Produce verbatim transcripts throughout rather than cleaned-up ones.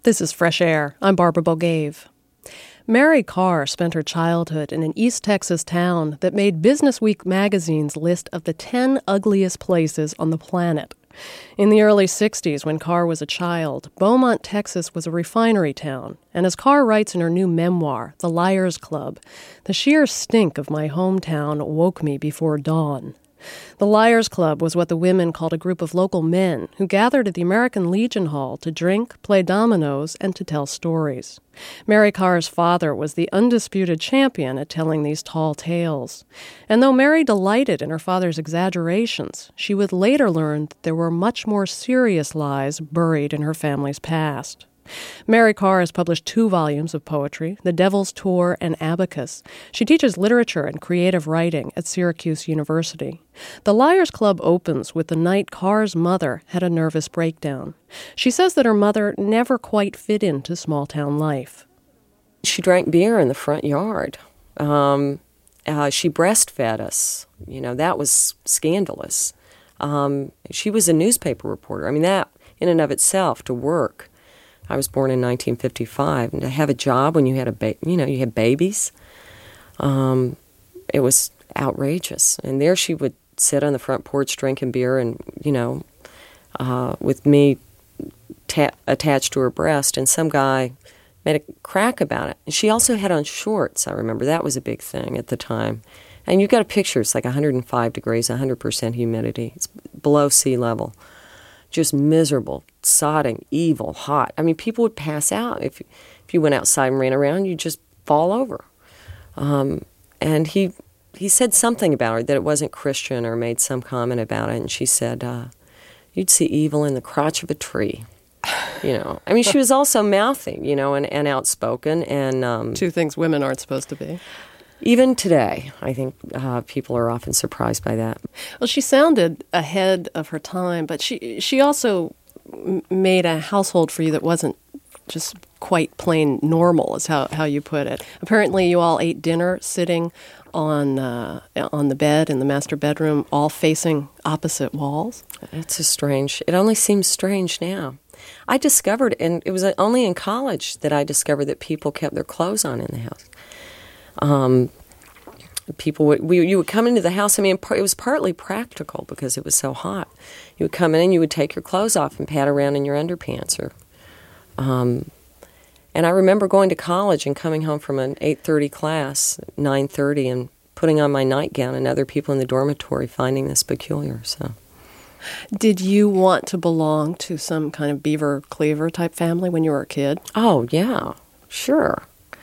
This is Fresh Air. I'm Barbara Bogave. Mary Karr spent her childhood in an East Texas town that made Business Week magazine's list of the ten ugliest places on the planet. In the early sixties, when Karr was a child, Beaumont, Texas was a refinery town, and as Karr writes in her new memoir, The Liars Club, the sheer stink of my hometown woke me before dawn. The Liars Club was what the women called a group of local men who gathered at the American Legion Hall to drink, play dominoes, and to tell stories. Mary Karr's father was the undisputed champion at telling these tall tales. And though Mary delighted in her father's exaggerations, she would later learn that there were much more serious lies buried in her family's past. Mary Karr has published two volumes of poetry, The Devil's Tour and Abacus. She teaches literature and creative writing at Syracuse University. The Liars Club opens with the night Karr's mother had a nervous breakdown. She says that her mother never quite fit into small-town life. She drank beer in the front yard. Um, uh, she breastfed us. You know, that was scandalous. Um, she was a newspaper reporter. I mean, that in and of itself, to work. I was born in nineteen fifty-five, and to have a job when you had a ba- you know, you had babies, um, it was outrageous. And there she would sit on the front porch drinking beer, and you know, uh, with me ta- attached to her breast, and some guy made a crack about it. And she also had on shorts. I remember that was a big thing at the time. And you've got a picture. It's like one hundred five degrees, one hundred percent humidity. It's below sea level. Just miserable, sodding, evil, hot. I mean, people would pass out. If, if you went outside and ran around, you'd just fall over. Um, and he he said something about her, that it wasn't Christian, or made some comment about it. And she said, uh, you'd see evil in the crotch of a tree. You know, I mean, she was also mouthy, you know, and, and outspoken. And um, Two things women aren't supposed to be. Even today, I think uh, people are often surprised by that. Well, she sounded ahead of her time, but she she also m- made a household for you that wasn't just quite plain normal, is how, how you put it. Apparently, you all ate dinner sitting on uh, on the bed in the master bedroom, all facing opposite walls. It's a strange. It only seems strange now. I discovered, and it was only in college that I discovered that people kept their clothes on in the house. Um, people would, we, you would come into the house. I mean, it was partly practical because it was so hot. You would come in and you would take your clothes off and pat around in your underpants. Or, um, and I remember going to college and coming home from an eight thirty class, nine thirty, and putting on my nightgown, and other people in the dormitory finding this peculiar. So, did you want to belong to some kind of Beaver Cleaver type family when you were a kid? Oh, yeah, sure.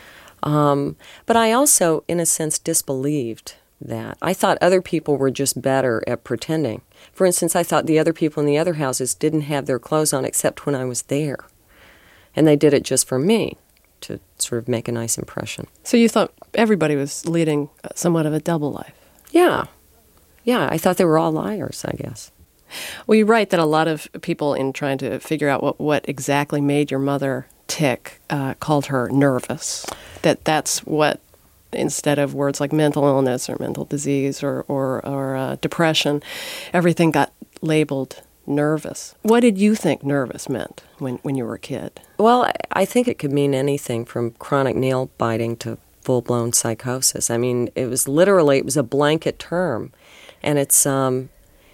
Um, but I also, in a sense, disbelieved that. I thought other people were just better at pretending. For instance, I thought the other people in the other houses didn't have their clothes on except when I was there. And they did it just for me, to sort of make a nice impression. So you thought everybody was leading somewhat of a double life? Yeah. Yeah, I thought they were all liars, I guess. Well, you write that a lot of people, in trying to figure out what, what exactly made your mother tick, uh, called her nervous. That that's what, instead of words like mental illness or mental disease or, or, or uh, depression, everything got labeled nervous. What did you think nervous meant when, when you were a kid? Well, I think it could mean anything from chronic nail biting to full-blown psychosis. I mean, it was literally, it was a blanket term. And it's, um,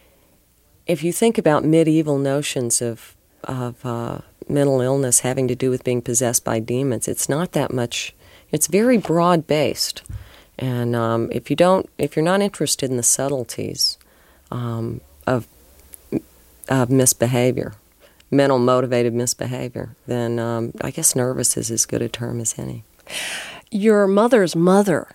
if you think about medieval notions of, of uh, mental illness having to do with being possessed by demons, it's not that much. It's very broad-based, and um, if you don't, if you're not interested in the subtleties um, of of misbehavior, mental motivated misbehavior, then um, I guess nervous is as good a term as any. Your mother's mother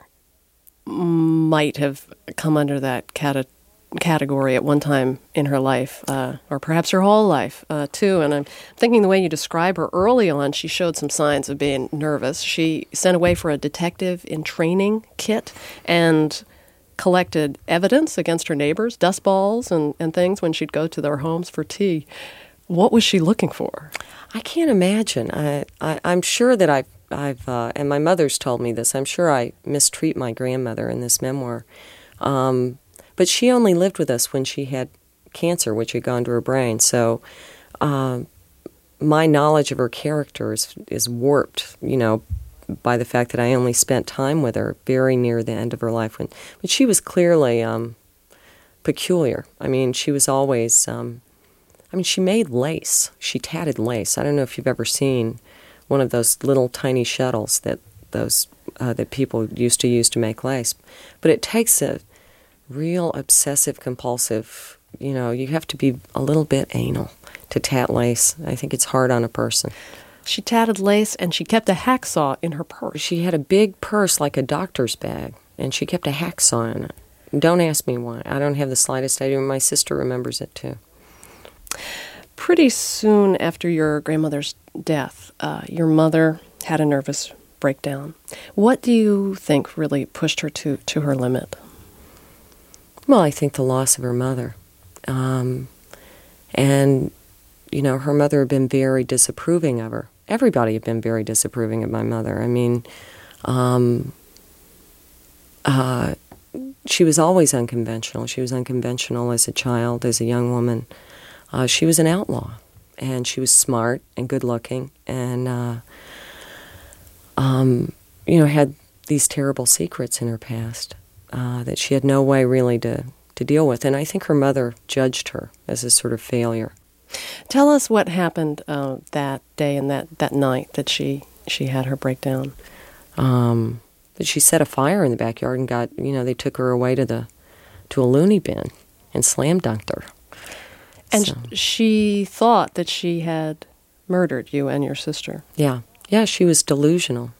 might have come under that cate- category at one time in her life, uh, or perhaps her whole life, uh, too. And I'm thinking the way you describe her early on, she showed some signs of being nervous. She sent away for a detective in training kit and collected evidence against her neighbors, dust balls and, and things, when she'd go to their homes for tea. What was she looking for? I can't imagine. I, I, I'm sure that I've, I've uh, and my mother's told me this, I'm sure I mistreat my grandmother in this memoir. Um, but she only lived with us when she had cancer, which had gone to her brain. So um, my knowledge of her character is, is warped, you know, by the fact that I only spent time with her very near the end of her life. When, but she was clearly um, peculiar. I mean, she was always, um, I mean, she made lace. She tatted lace. I don't know if you've ever seen one of those little tiny shuttles that those uh, that people used to use to make lace. But it takes a real obsessive compulsive, you know, you have to be a little bit anal to tat lace. I think it's hard on a person. She tatted lace, and she kept a hacksaw in her purse. She had a big purse like a doctor's bag, and she kept a hacksaw in it. Don't ask me why. I don't have the slightest idea. My sister remembers it, too. Pretty soon after your grandmother's death, uh, your mother had a nervous breakdown. What do you think really pushed her to, to her limit? Well, I think the loss of her mother. Um, and, you know, her mother had been very disapproving of her. Everybody had been very disapproving of my mother. I mean, um, uh, she was always unconventional. She was unconventional as a child, as a young woman. Uh, she was an outlaw, and she was smart and good-looking, and, uh, um, you know, had these terrible secrets in her past uh, that she had no way really to, to deal with. And I think her mother judged her as a sort of failure. Tell us what happened uh, that day and that, that night that she, she had her breakdown. Um, but she set a fire in the backyard and got, you know, they took her away to the to a loony bin and slam dunked her. And so. she thought that she had murdered you and your sister. Yeah. Yeah, she was delusional.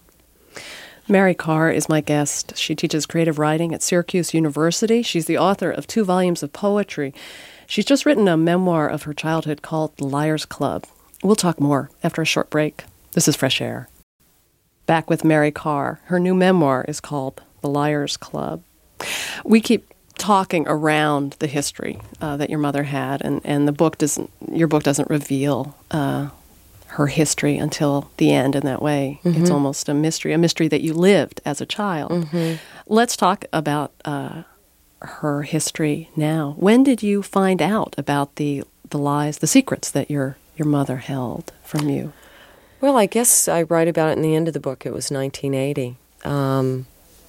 Mary Karr is my guest. She teaches creative writing at Syracuse University. She's the author of two volumes of poetry. She's just written a memoir of her childhood called The Liars Club. We'll talk more after a short break. This is Fresh Air. Back with Mary Karr. Her new memoir is called The Liars Club. We keep talking around the history uh, that your mother had, and, and the book doesn't. Your book doesn't reveal uh, her history until the end in that way. Mm-hmm. It's almost a mystery, a mystery that you lived as a child. Mm-hmm. Let's talk about uh, her history now. When did you find out about the the lies, the secrets that your your mother held from you? Well, I guess I write about it in the end of the book. It was nineteen eighty. Um,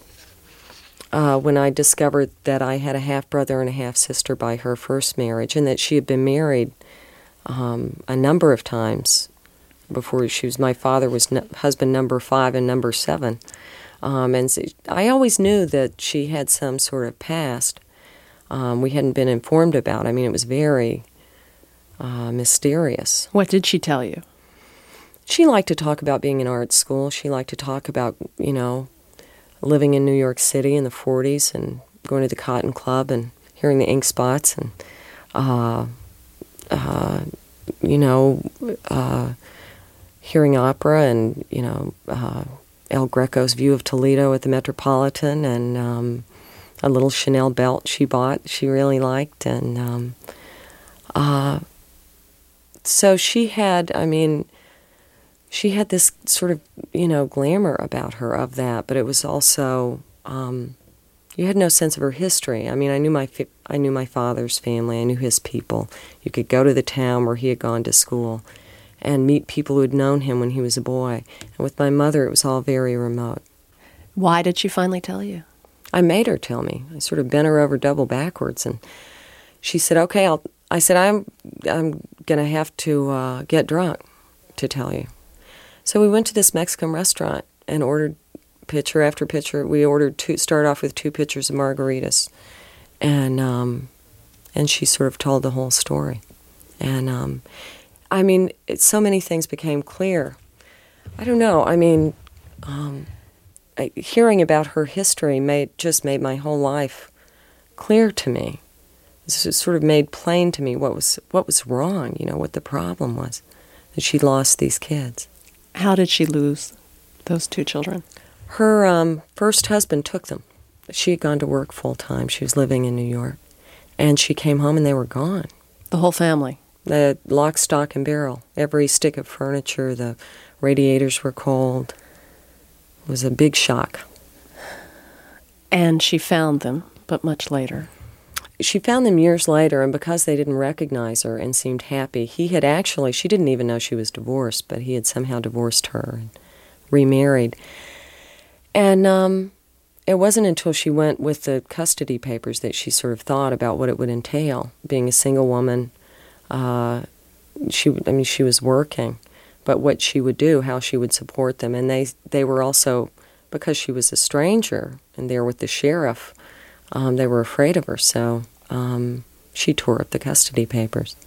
uh, when I discovered that I had a half-brother and a half-sister by her first marriage, and that she had been married um, a number of times before she was, my father was n- husband number five and number seven. Um, and so I always knew that she had some sort of past um, we hadn't been informed about. I mean, it was very uh, mysterious. What did she tell you? She liked to talk about being in art school. She liked to talk about, you know, living in New York City in the forties and going to the Cotton Club and hearing the Ink Spots and, uh, uh, you know, uh, hearing opera and, you know, uh, El Greco's View of Toledo at the Metropolitan and um, a little Chanel belt she bought she really liked. And um, uh, so she had, I mean... She had this sort of, you know, glamour about her of that, but it was also, um, you had no sense of her history. I mean, I knew my fi- I knew my father's family, I knew his people. You could go to the town where he had gone to school and meet people who had known him when he was a boy. And with my mother, it was all very remote. Why did she finally tell you? I made her tell me. I sort of bent her over double backwards, and she said, okay, I'll, I said, I'm, I'm going to have to uh, get drunk to tell you. So we went to this Mexican restaurant and ordered pitcher after pitcher. We ordered two, started off with two pitchers of margaritas. And um, and she sort of told the whole story. And, um, I mean, it, so many things became clear. I don't know. I mean, um, I, hearing about her history made just made my whole life clear to me. It sort of made plain to me what was what was wrong, you know, what the problem was, that she lost these kids. How did she lose those two children? Her um, first husband took them. She had gone to work full-time. She was living in New York. And she came home and they were gone. The whole family? The lock, stock, and barrel. Every stick of furniture, the radiators were cold. It was a big shock. And she found them, but much later. she found them years later, and because they didn't recognize her and seemed happy, he had actually, she didn't even know she was divorced, but he had somehow divorced her and remarried. And um, it wasn't until she went with the custody papers that she sort of thought about what it would entail, being a single woman. Uh, she, I mean, she was working, but what she would do, how she would support them. And they, they were also, because she was a stranger and there with the sheriff, Um, they were afraid of her, so um, she tore up the custody papers.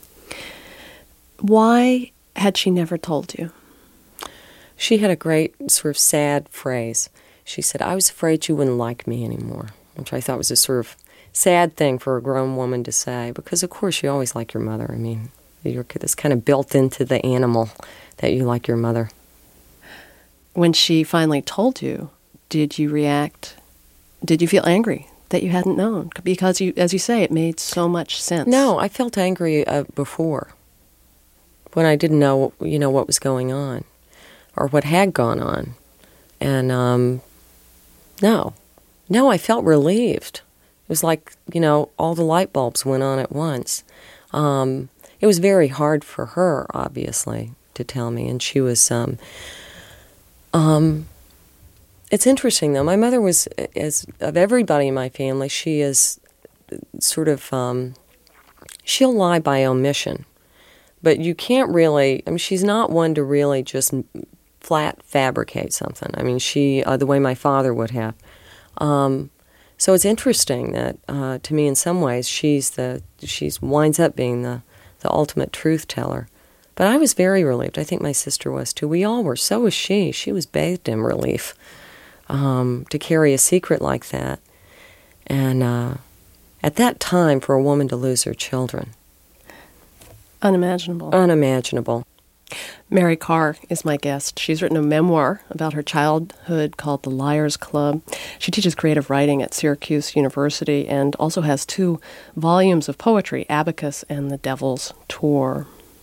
Why had she never told you? She had a great sort of sad phrase. She said, "I was afraid you wouldn't like me anymore," which I thought was a sort of sad thing for a grown woman to say, because of course you always like your mother. I mean, you're it's kind of built into the animal that you like your mother. When she finally told you, did you react? Did you feel angry that you hadn't known? Because, you, as you say, it made so much sense. No, I felt angry uh, before, when I didn't know, you know, what was going on, or what had gone on. And, um, no. No, I felt relieved. It was like, you know, all the light bulbs went on at once. Um, it was very hard for her, obviously, to tell me, and she was, um, um, it's interesting, though. My mother was, as of everybody in my family, she is sort of, um, she'll lie by omission. But you can't really, I mean, she's not one to really just flat fabricate something. I mean, she, uh, the way my father would have. Um, so it's interesting that, uh, to me, in some ways, she's the, she's winds up being the, the ultimate truth teller. But I was very relieved. I think my sister was, too. We all were. So was she. She was bathed in relief. Um, to carry a secret like that. And uh, at that time, for a woman to lose her children. Unimaginable. Unimaginable. Mary Karr is my guest. She's written a memoir about her childhood called The Liars Club. She teaches creative writing at Syracuse University and also has two volumes of poetry, Abacus and The Devil's Tour.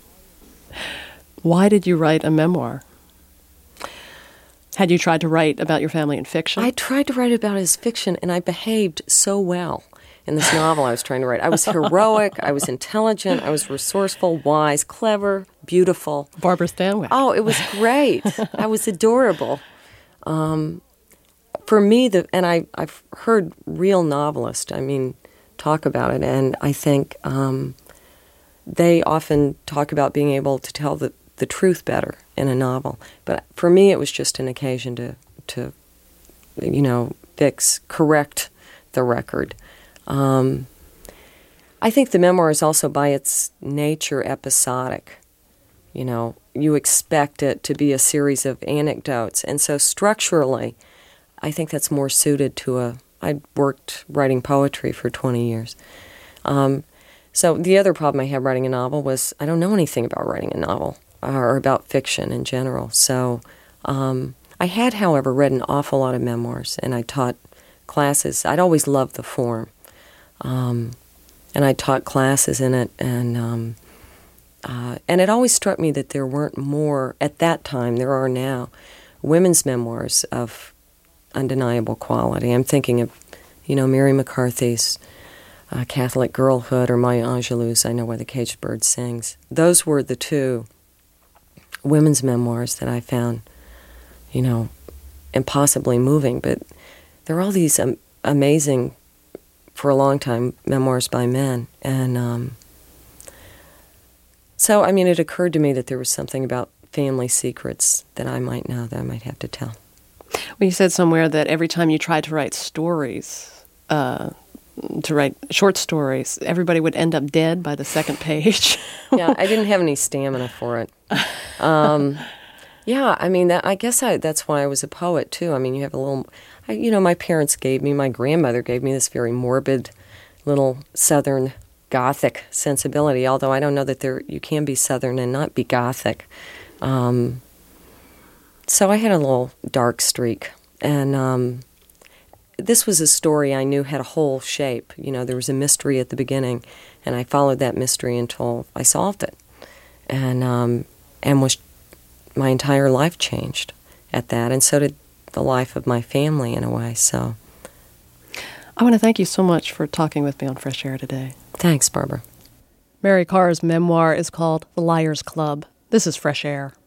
Why did you write a memoir? Had you tried to write about your family in fiction? I tried to write about it as fiction, and I behaved so well in this novel I was trying to write. I was heroic, I was intelligent, I was resourceful, wise, clever, beautiful. Barbara Stanwyck. Oh, it was great. I was adorable. Um, for me, the and I, I've heard real novelists, I mean, talk about it, and I think um, they often talk about being able to tell the the truth better in a novel. But for me, it was just an occasion to, to you know, fix, correct the record. Um, I think the memoir is also by its nature episodic. You know, you expect it to be a series of anecdotes. And so structurally, I think that's more suited to a, I'd worked writing poetry for twenty years. Um, so the other problem I had writing a novel was I don't know anything about writing a novel. Or about fiction in general. So um, I had, however, read an awful lot of memoirs, and I taught classes. I'd always loved the form. Um, and I taught classes in it, and um, uh, and it always struck me that there weren't more, at that time, there are now, women's memoirs of undeniable quality. I'm thinking of, you know, Mary McCarthy's uh, Catholic Girlhood, or Maya Angelou's I Know Why the Caged Bird Sings. Those were the two women's memoirs that I found, you know, impossibly moving. But there are all these um, amazing, for a long time, memoirs by men. And um, so, I mean, it occurred to me that there was something about family secrets that I might know that I might have to tell. Well, you said somewhere that every time you tried to write stories, uh, to write short stories, everybody would end up dead by the second page. Yeah, I didn't have any stamina for it. Um, yeah, I mean, that, I guess I, that's why I was a poet, too. I mean, you have a little, I, you know, my parents gave me, my grandmother gave me this very morbid little Southern Gothic sensibility, although I don't know that there you can be Southern and not be Gothic. Um, so I had a little dark streak, and um, this was a story I knew had a whole shape. You know, there was a mystery at the beginning, and I followed that mystery until I solved it. And um, and was my entire life changed at that, and so did the life of my family in a way. So I want to thank you so much for talking with me on Fresh Air today. Thanks, Barbara. Mary Karr's memoir is called The Liar's Club. This is Fresh Air.